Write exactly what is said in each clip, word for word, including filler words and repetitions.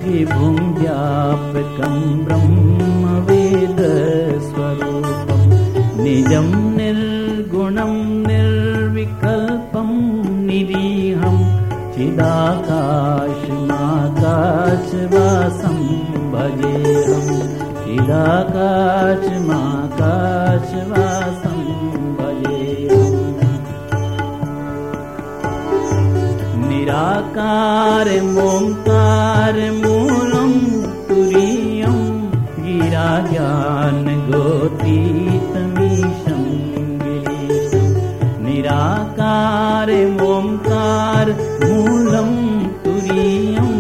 विभुं व्यापकं ब्रह्मवेदस्वरूपं निजं निर्गुणं निर्विकल्पं निरीहं चिदाकाशमाकाशवासं भजेऽहं चिदाकाशमाकाशवासं भजेऽहम् निराकारमोङ्कारमूलं तुरीयं गिराज्ञानगोतीतमीशं गिरीशं निराकारमोङ्कारमूलं तुरीयं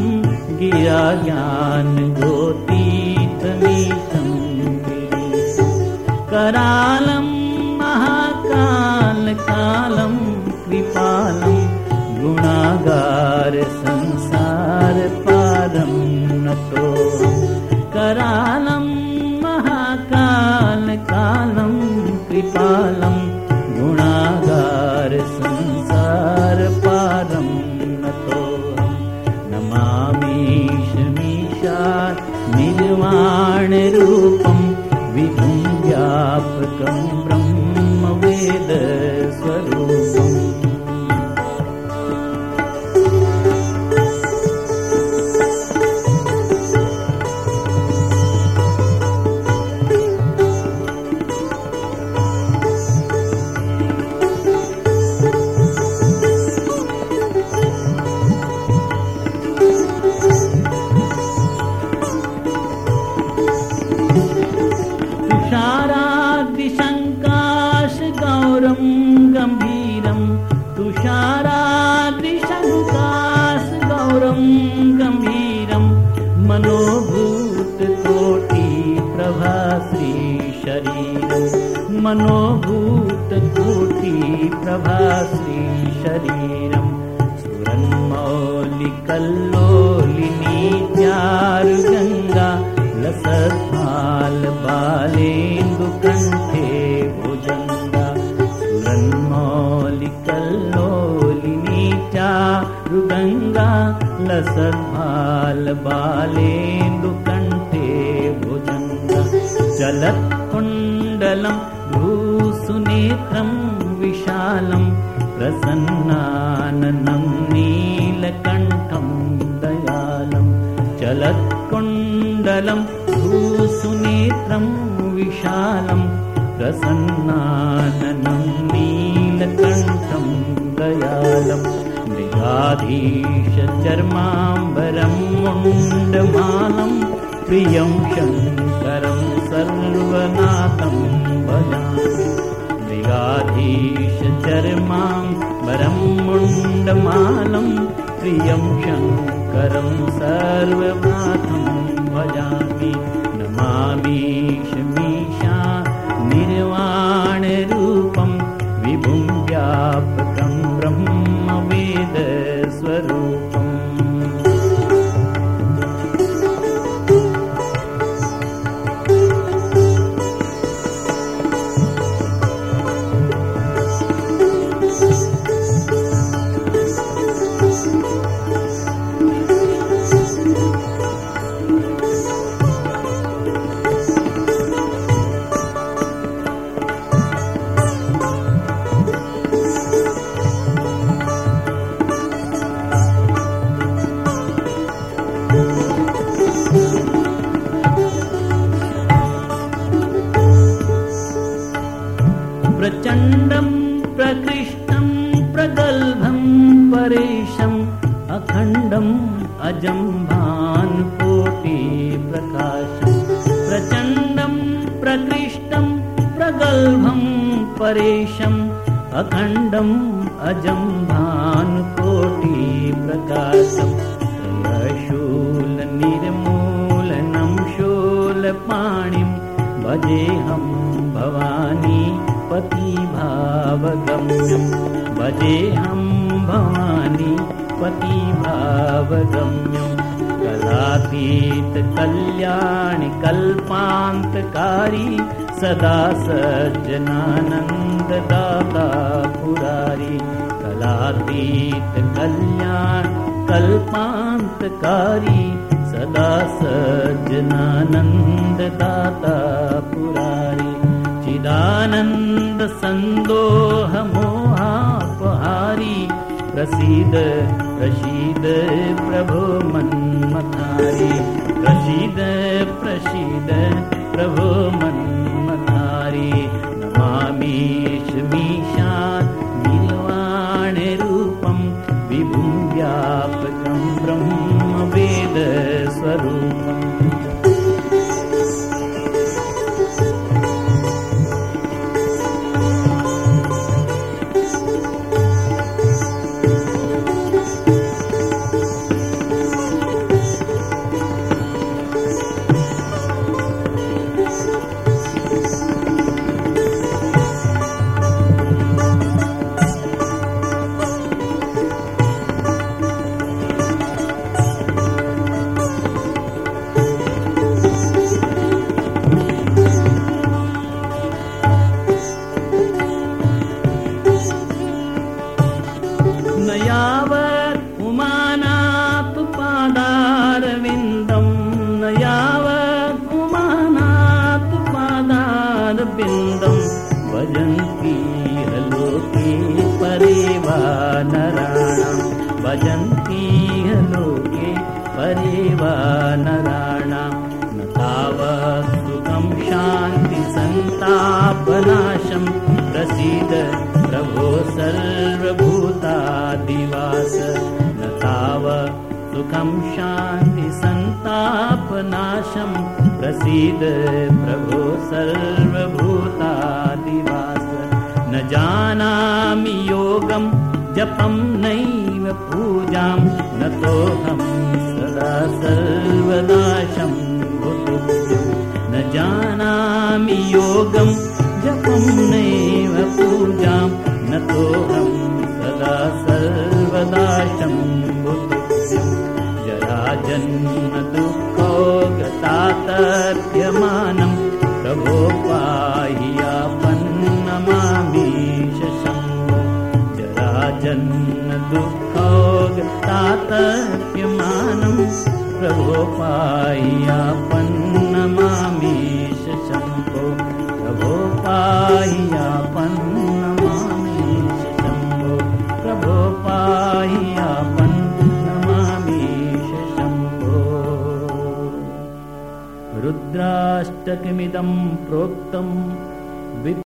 गिराज्ञानगोतीतमीशं गिरीशं करालं महाकालकालं कृपालं गुणागार संसार पारं नतोऽहं करालं महाकाल कालं कृपालं गुणागार संसार पारं नतोऽहं नमामीशमीशा निर्वाणरूपं विभुं व्यापकं ब्रह्मवेदस्वरूपम् तुषाराद्रिशङ्काशगौरं गम्भीरं तुषाराद्रिशङ्काशगौरं गम्भीरं मनोभूतकोटिप्रभाश्रीशरीरं मनोभूतकोटिप्रभाश्रीशरीरं सुरन्मौलिकल्लोलिनीत्यारुगङ्गा लसत्फालबालेन्दुकण्ठे भुजङ्गा सुरन्मौलिकल्लोलिनीत्यारुगङ्गा लसत्फालबालेन्दुकण्ठे भुजङ्गा जलत्कुण्डलं भूसुनेत्रं विशालं प्रसन्नाननं नीलकण्ठं दयालं जलत्कुण्डलं भूसुनेत्रं विशालं प्रसन्नाननं नीलकण्ठं दयालं मृगाधीशचर्माम्बरं मुण्डमालं प्रियं शङ्करं सर्वनाथं भजामि मृगाधीशचर्माम्बरं मुण्डमालं प्रियं शङ्करं सर्वनाथं भजामि नमामीशमीशा निर्वाणरूपं विभुं व्यापकं ब्रह्मवेदस्वरूपम् प्रचण्डं प्रकृष्टं प्रगल्भं परेशम् अखण्डम् अजं भानुकोटिप्रकाशं प्रचण्डं प्रकृष्टं प्रगल्भं परेशम् अखण्डम् अजं भानुकोटिप्रकाशं त्रयशूलनिर्मूलनं शूलपाणिं भजेऽहं भवानी पतिभावगम्यं भजेऽहं भवानी पतिभावगम्यं कलातीत कल्याणि कल्पान्तकारी सदा सज्जनानन्ददाता पुरारी कलातीत कल्याण कल्पान्तकारी सदा सज्जनानंद दाता पुरारी चिदानंद संदोह मोहापहारी प्रसीद प्रसीद प्रभो मन्मथारी प्रसीद प्रसीद प्रभो मन्मथारी नमामीश मीशान नीलवाणे रूपं विभुं व्यापकं ब्रह्म वेद स्वरूपम् न यावत् उमानात् पादारविन्दं न यावत् उमानात् पादारविन्दं भजन्ति लोके परे वा नराणां भजन्ति लोके परे वा नराणां न तावत् सुखं शान्ति सन्तापनाशं प्रसीद प्रभो सर्वभूतादिवास न तावत् सुखं शान्ति सन्तापनाशं प्रसीद प्रभो सर्वभूतादिवास न जानामि योगं जपं नैव पूजां न तोऽहं सदा सर्वदा शम्भुतुभ्यं न जानामि योगं जपं नैव पूजां न तोऽहं सदा सर्वदा शम्भुतुभ्यं जराजन्म दुःखो गतातर्प्यमानं प्रभो पाहि आपन्नमामीश शम्भो जराजन्म दुःखो गतातर्प्यमानं प्रभो पाहि आपन्नमामीश शम्भो प्रभो पाहि आपन्नमामीश शम्भो प्रभो पाहि आपन्नमामीश शम्भो रुद्राष्टकमिदं प्रोक्तं